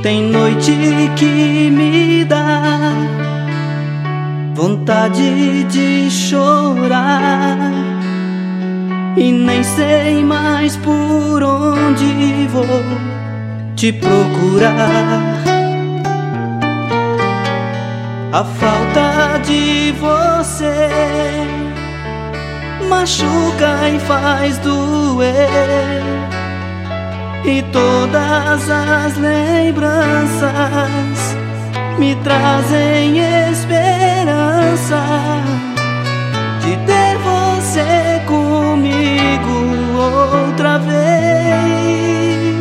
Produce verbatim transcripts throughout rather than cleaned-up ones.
Tem noite que me dá vontade de chorar e nem sei mais por onde vou te procurar. A falta de você machuca e faz doer, e todas as lembranças me trazem esperança de ter você comigo outra vez.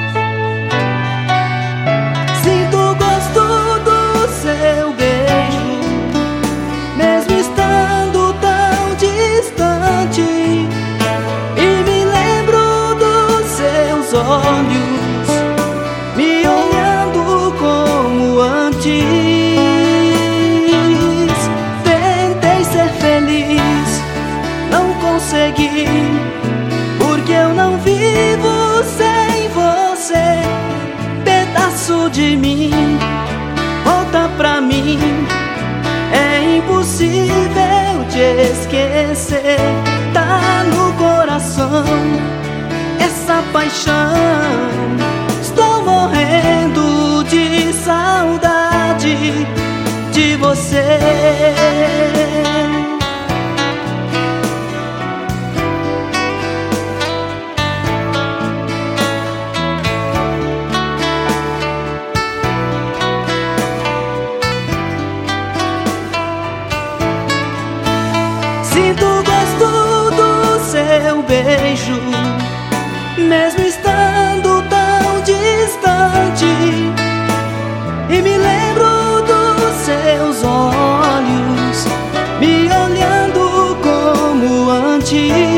Sinto o gosto do seu beijo, mesmo estando tão distante, e me lembro dos seus olhos me olhando como antes. Tentei ser feliz, não consegui, porque eu não vivo sem você. Pedaço de mim, volta pra mim, é impossível te esquecer. Tá no coração essa paixão, estou morrendo de saudade de você. Sinto o gosto do seu beijo, mesmo estando tão distante, e me lembro dos seus olhos me olhando como antes.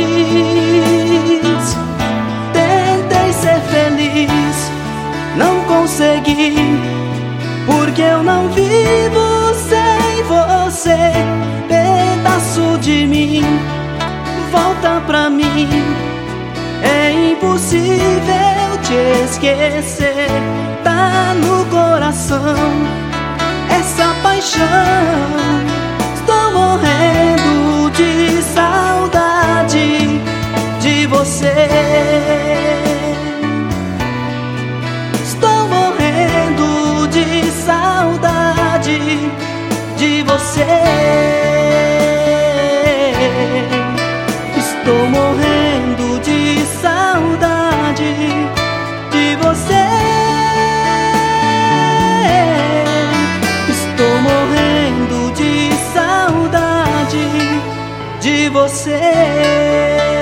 Tentei ser feliz, não consegui, porque eu não vivo sem você. Pedaço de mim, volta pra mim, é impossível te esquecer. Tá no coração essa paixão, estou morrendo de saudade de você. Estou morrendo de saudade de você. Estou morrendo de saudade de você. Estou morrendo de saudade de você.